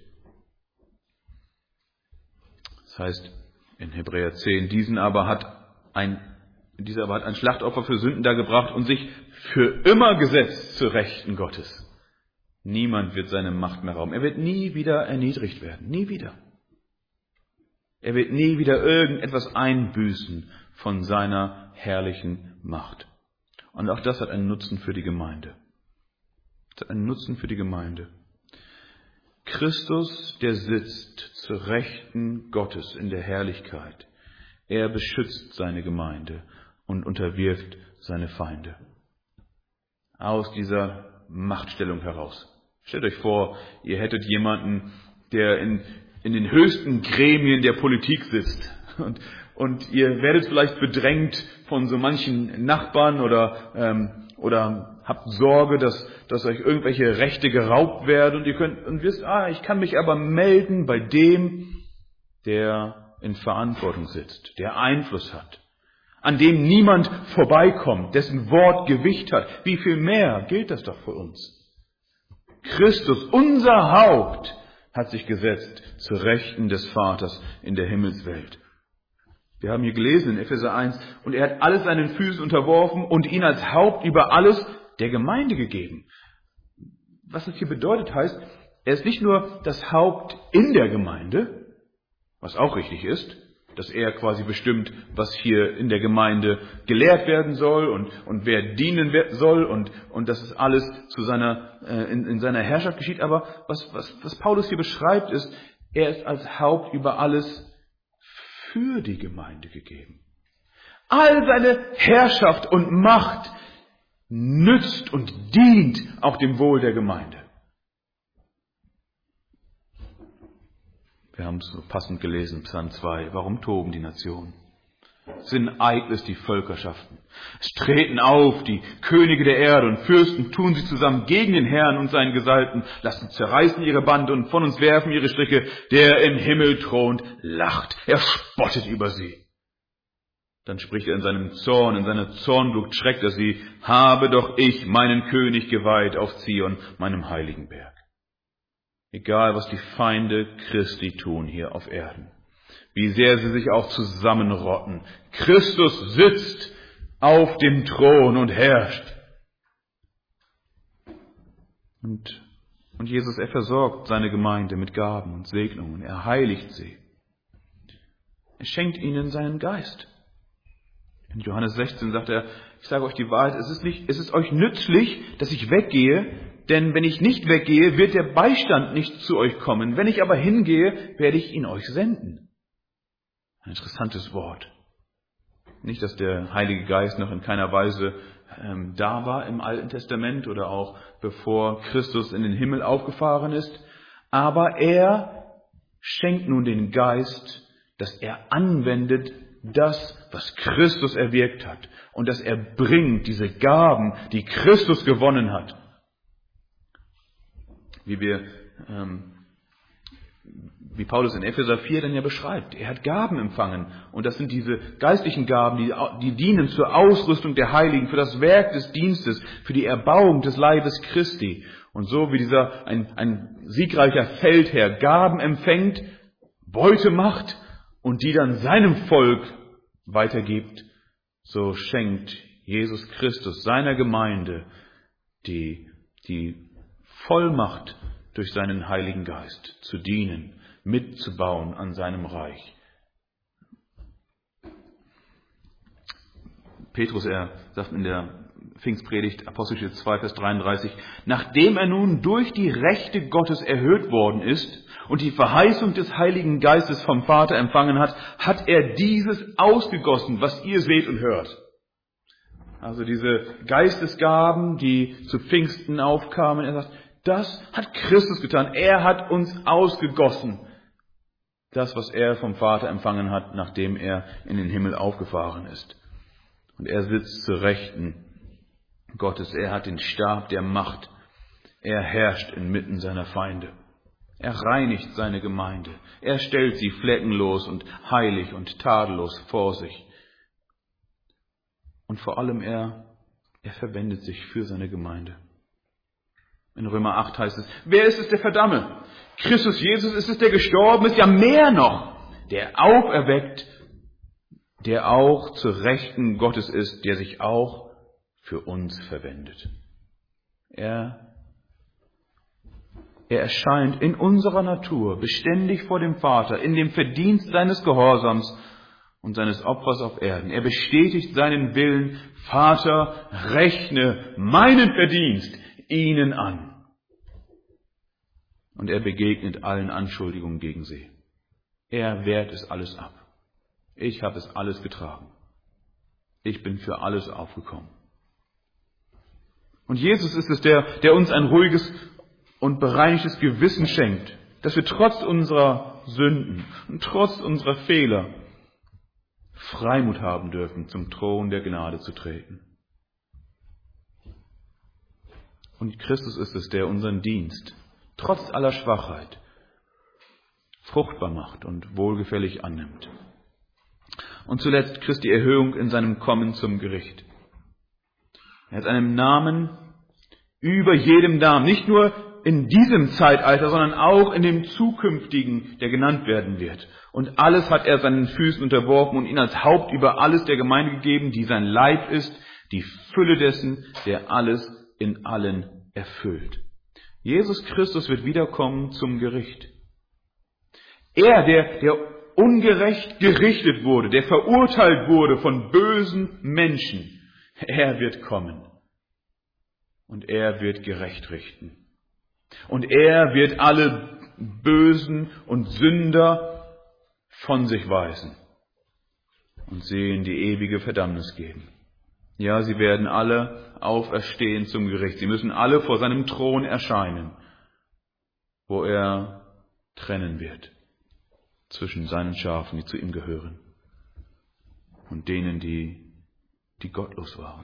S1: Das heißt in Hebräer 10, dieser aber hat ein Schlachtopfer für Sünden dargebracht und sich für immer gesetzt zur Rechten Gottes. Niemand wird seine Macht mehr rauben. Er wird nie wieder erniedrigt werden. Nie wieder. Er wird nie wieder irgendetwas einbüßen von seiner herrlichen Macht. Und auch das hat einen Nutzen für die Gemeinde. Das hat einen Nutzen für die Gemeinde. Christus, der sitzt zur Rechten Gottes in der Herrlichkeit. Er beschützt seine Gemeinde und unterwirft seine Feinde. Aus dieser Machtstellung heraus. Stellt euch vor, ihr hättet jemanden, der in den höchsten Gremien der Politik sitzt. Und ihr werdet vielleicht bedrängt von so manchen Nachbarn oder habt Sorge, dass euch irgendwelche Rechte geraubt werden und wisst, ich kann mich aber melden bei dem, der in Verantwortung sitzt, der Einfluss hat, an dem niemand vorbeikommt, dessen Wort Gewicht hat. Wie viel mehr gilt das doch für uns? Christus, unser Haupt, hat sich gesetzt zur Rechten des Vaters in der Himmelswelt. Wir haben hier gelesen in Epheser 1, und er hat alles seinen Füßen unterworfen und ihn als Haupt über alles der Gemeinde gegeben. was es hier bedeutet heißt, er ist nicht nur das Haupt in der Gemeinde, was auch richtig ist, dass er quasi bestimmt, was hier in der Gemeinde gelehrt werden soll und wer dienen soll und dass es alles zu in seiner Herrschaft geschieht. Aber was Paulus hier beschreibt ist, er ist als Haupt über alles für die Gemeinde gegeben. All seine Herrschaft und Macht nützt und dient auch dem Wohl der Gemeinde. Wir haben es so passend gelesen, Psalm 2. Warum toben die Nationen? Sind eitles die Völkerschaften. Es treten auf die Könige der Erde und Fürsten, tun sie zusammen gegen den Herrn und seinen Gesalbten, lassen zerreißen ihre Bande und von uns werfen ihre Stricke. Der im Himmel thront, lacht, er spottet über sie. Dann spricht er in seinem Zorn, in seiner Zornglut schreckt er sie, habe doch ich meinen König geweiht auf Zion, meinem heiligen Berg. Egal, was die Feinde Christi tun hier auf Erden, wie sehr sie sich auch zusammenrotten. Christus sitzt auf dem Thron und herrscht. Und Jesus, er versorgt seine Gemeinde mit Gaben und Segnungen. Er heiligt sie. Er schenkt ihnen seinen Geist. In Johannes 16 sagt er, ich sage euch die Wahrheit, es ist euch nützlich, dass ich weggehe, denn wenn ich nicht weggehe, wird der Beistand nicht zu euch kommen. Wenn ich aber hingehe, werde ich ihn euch senden. Ein interessantes Wort. Nicht, dass der Heilige Geist noch in keiner Weise da war im Alten Testament oder auch bevor Christus in den Himmel aufgefahren ist. Aber er schenkt nun den Geist, dass er anwendet das, was Christus erwirkt hat. Und dass er bringt diese Gaben, die Christus gewonnen hat. Wie Paulus in Epheser 4 dann ja beschreibt. Er hat Gaben empfangen. Und das sind diese geistlichen Gaben, die dienen zur Ausrüstung der Heiligen, für das Werk des Dienstes, für die Erbauung des Leibes Christi. Und so wie ein siegreicher Feldherr Gaben empfängt, Beute macht und die dann seinem Volk weitergibt, so schenkt Jesus Christus seiner Gemeinde die Vollmacht durch seinen Heiligen Geist zu dienen, mitzubauen an seinem Reich. Petrus, er sagt in der Pfingstpredigt, Apostelgeschichte 2, Vers 33, nachdem er nun durch die Rechte Gottes erhöht worden ist und die Verheißung des Heiligen Geistes vom Vater empfangen hat, hat er dieses ausgegossen, was ihr seht und hört. Also diese Geistesgaben, die zu Pfingsten aufkamen, er sagt, das hat Christus getan. Er hat uns ausgegossen. Das, was er vom Vater empfangen hat, nachdem er in den Himmel aufgefahren ist. Und er sitzt zur Rechten Gottes. Er hat den Stab der Macht. Er herrscht inmitten seiner Feinde. Er reinigt seine Gemeinde. Er stellt sie fleckenlos und heilig und tadellos vor sich. Und vor allem er verwendet sich für seine Gemeinde. In Römer 8 heißt es, wer ist es, der verdamme? Christus Jesus ist es, der gestorben ist, ja mehr noch, der auferweckt, der auch zur Rechten Gottes ist, der sich auch für uns verwendet. Er erscheint in unserer Natur beständig vor dem Vater, in dem Verdienst seines Gehorsams und seines Opfers auf Erden. Er bestätigt seinen Willen, Vater, rechne meinen Verdienst ihnen an. Und er begegnet allen Anschuldigungen gegen sie. Er wehrt es alles ab. Ich habe es alles getragen. Ich bin für alles aufgekommen. Und Jesus ist es, der uns ein ruhiges und bereinigtes Gewissen schenkt, dass wir trotz unserer Sünden und trotz unserer Fehler Freimut haben dürfen, zum Thron der Gnade zu treten. Und Christus ist es, der unseren Dienst, trotz aller Schwachheit, fruchtbar macht und wohlgefällig annimmt. Und zuletzt Christi Erhöhung in seinem Kommen zum Gericht. Er hat einen Namen über jedem Namen, nicht nur in diesem Zeitalter, sondern auch in dem zukünftigen, der genannt werden wird. Und alles hat er seinen Füßen unterworfen und ihn als Haupt über alles der Gemeinde gegeben, die sein Leib ist, die Fülle dessen, der alles in allen erfüllt. Jesus Christus wird wiederkommen zum Gericht. Er, der ungerecht gerichtet wurde, der verurteilt wurde von bösen Menschen, er wird kommen. Und er wird gerecht richten. Und er wird alle Bösen und Sünder von sich weisen und sie in die ewige Verdammnis geben. Ja, sie werden alle auferstehen zum Gericht. Sie müssen alle vor seinem Thron erscheinen, wo er trennen wird zwischen seinen Schafen, die zu ihm gehören, und denen, die gottlos waren.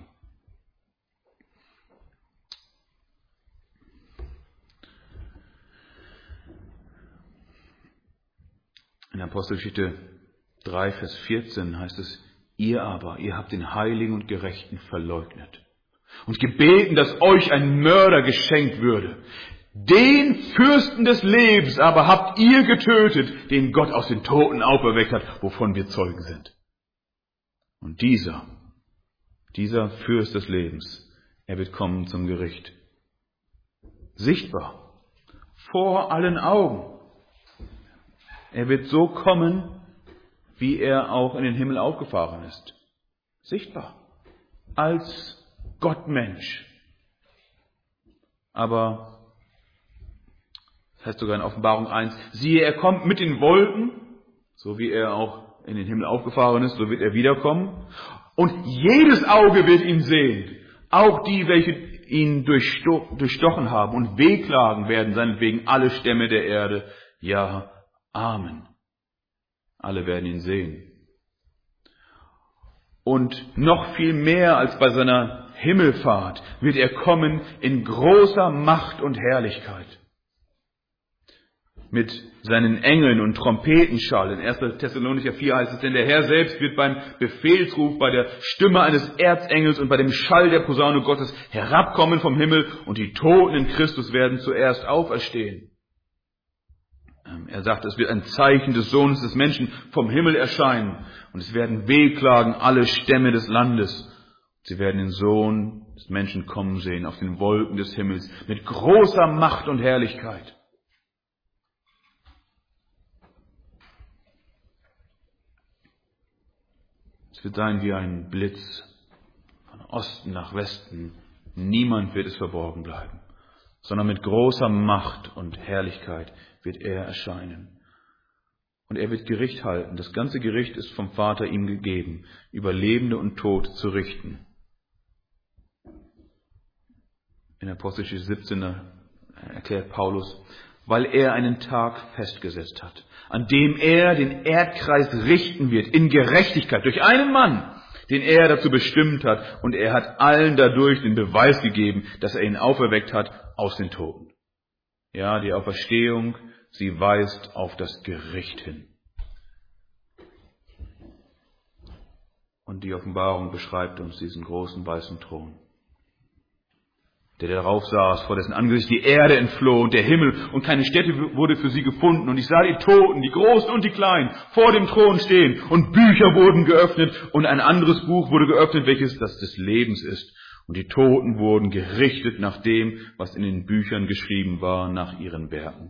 S1: In Apostelgeschichte 3, Vers 14 heißt es, ihr habt den Heiligen und Gerechten verleugnet und gebeten, dass euch ein Mörder geschenkt würde. Den Fürsten des Lebens aber habt ihr getötet, den Gott aus den Toten auferweckt hat, wovon wir Zeugen sind. Und dieser Fürst des Lebens, er wird kommen zum Gericht. Sichtbar, vor allen Augen. Er wird so kommen, wie er auch in den Himmel aufgefahren ist. Sichtbar. Als Gottmensch. Aber, das heißt sogar in Offenbarung 1, siehe, er kommt mit den Wolken, so wie er auch in den Himmel aufgefahren ist, so wird er wiederkommen. Und jedes Auge wird ihn sehen. Auch die, welche ihn durchstochen haben und wehklagen werden, seinetwegen alle Stämme der Erde. Ja, Amen. Alle werden ihn sehen. Und noch viel mehr als bei seiner Himmelfahrt wird er kommen in großer Macht und Herrlichkeit. Mit seinen Engeln und Trompetenschall. In 1. Thessalonicher 4 heißt es, denn der Herr selbst wird beim Befehlsruf, bei der Stimme eines Erzengels und bei dem Schall der Posaune Gottes herabkommen vom Himmel, und die Toten in Christus werden zuerst auferstehen. Er sagt, es wird ein Zeichen des Sohnes des Menschen vom Himmel erscheinen, und es werden wehklagen alle Stämme des Landes. Sie werden den Sohn des Menschen kommen sehen auf den Wolken des Himmels mit großer Macht und Herrlichkeit. Es wird sein wie ein Blitz von Osten nach Westen. Niemand wird es verborgen bleiben, sondern mit großer Macht und Herrlichkeit wird er erscheinen. Und er wird Gericht halten. Das ganze Gericht ist vom Vater ihm gegeben, über Lebende und Tod zu richten. In Apostelgeschichte 17 erklärt Paulus, weil er einen Tag festgesetzt hat, an dem er den Erdkreis richten wird in Gerechtigkeit durch einen Mann, den er dazu bestimmt hat, und er hat allen dadurch den Beweis gegeben, dass er ihn auferweckt hat aus den Toten. Ja, die Auferstehung, sie weist auf das Gericht hin. Und die Offenbarung beschreibt uns diesen großen weißen Thron, der darauf saß, vor dessen Angesicht die Erde entfloh und der Himmel, und keine Stätte wurde für sie gefunden. Und ich sah die Toten, die Großen und die Kleinen, vor dem Thron stehen, und Bücher wurden geöffnet, und ein anderes Buch wurde geöffnet, welches das des Lebens ist. Und die Toten wurden gerichtet nach dem, was in den Büchern geschrieben war, nach ihren Werken.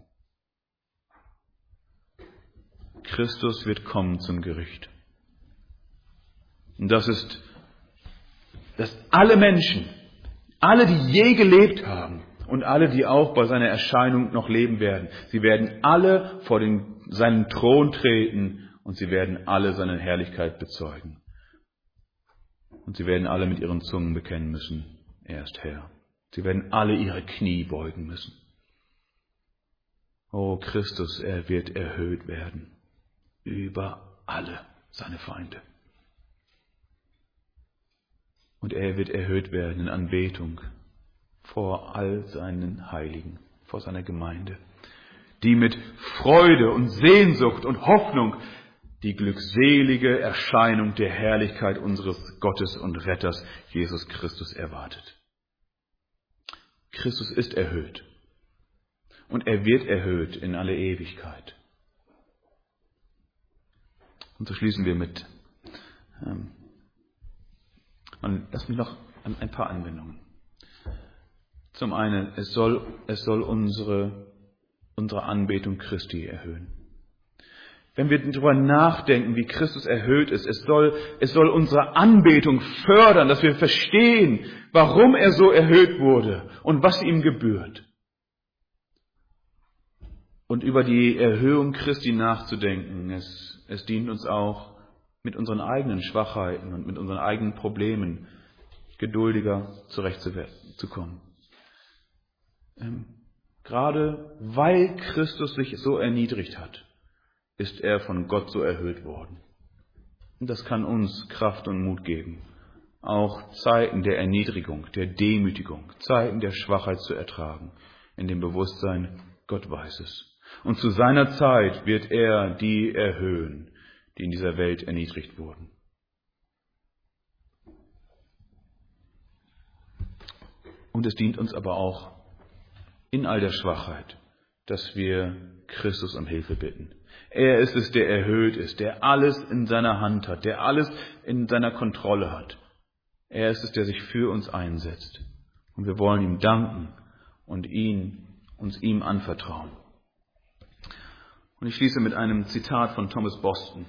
S1: Christus wird kommen zum Gericht. Und das ist, dass alle Menschen, alle, die je gelebt haben und alle, die auch bei seiner Erscheinung noch leben werden, sie werden alle vor seinen Thron treten und sie werden alle seine Herrlichkeit bezeugen. Und sie werden alle mit ihren Zungen bekennen müssen, er ist Herr. Sie werden alle ihre Knie beugen müssen. O Christus, er wird erhöht werden über alle seine Feinde. Und er wird erhöht werden in Anbetung vor all seinen Heiligen, vor seiner Gemeinde, die mit Freude und Sehnsucht und Hoffnung die glückselige Erscheinung der Herrlichkeit unseres Gottes und Retters Jesus Christus erwartet. Christus ist erhöht und er wird erhöht in alle Ewigkeit. Und so schließen wir mit. Lass mich noch ein paar Anwendungen. Zum einen, es soll unsere Anbetung Christi erhöhen. Wenn wir darüber nachdenken, wie Christus erhöht ist, es soll unsere Anbetung fördern, dass wir verstehen, warum er so erhöht wurde und was ihm gebührt. Und über die Erhöhung Christi nachzudenken, es dient uns auch, mit unseren eigenen Schwachheiten und mit unseren eigenen Problemen geduldiger zurechtzukommen. Gerade weil Christus sich so erniedrigt hat, ist er von Gott so erhöht worden. Und das kann uns Kraft und Mut geben, auch Zeiten der Erniedrigung, der Demütigung, Zeiten der Schwachheit zu ertragen, in dem Bewusstsein, Gott weiß es. Und zu seiner Zeit wird er die erhöhen, die in dieser Welt erniedrigt wurden. Und es dient uns aber auch in all der Schwachheit, dass wir Christus um Hilfe bitten. Er ist es, der erhöht ist, der alles in seiner Hand hat, der alles in seiner Kontrolle hat. Er ist es, der sich für uns einsetzt. Und wir wollen ihm danken und uns ihm anvertrauen. Und ich schließe mit einem Zitat von Thomas Boston.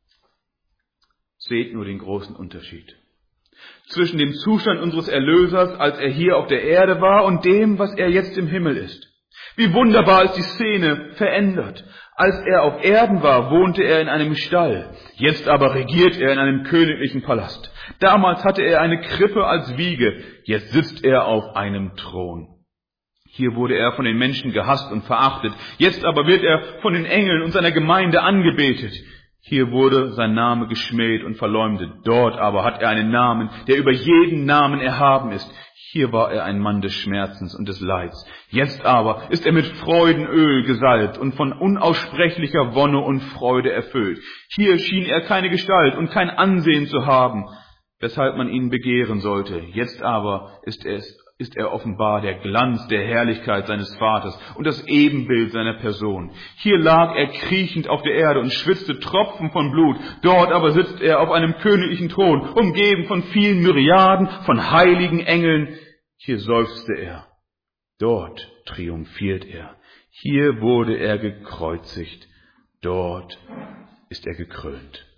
S1: Seht nur den großen Unterschied zwischen dem Zustand unseres Erlösers, als er hier auf der Erde war, und dem, was er jetzt im Himmel ist. Wie wunderbar ist die Szene verändert. Als er auf Erden war, wohnte er in einem Stall. Jetzt aber regiert er in einem königlichen Palast. Damals hatte er eine Krippe als Wiege. Jetzt sitzt er auf einem Thron. Hier wurde er von den Menschen gehasst und verachtet. Jetzt aber wird er von den Engeln und seiner Gemeinde angebetet. Hier wurde sein Name geschmäht und verleumdet. Dort aber hat er einen Namen, der über jeden Namen erhaben ist. Hier war er ein Mann des Schmerzens und des Leids. Jetzt aber ist er mit Freudenöl gesalbt und von unaussprechlicher Wonne und Freude erfüllt. Hier schien er keine Gestalt und kein Ansehen zu haben, weshalb man ihn begehren sollte. Jetzt aber ist er offenbar der Glanz der Herrlichkeit seines Vaters und das Ebenbild seiner Person. Hier lag er kriechend auf der Erde und schwitzte Tropfen von Blut. Dort aber sitzt er auf einem königlichen Thron, umgeben von vielen Myriaden, von heiligen Engeln. Hier seufzte er. Dort triumphiert er. Hier wurde er gekreuzigt. Dort ist er gekrönt.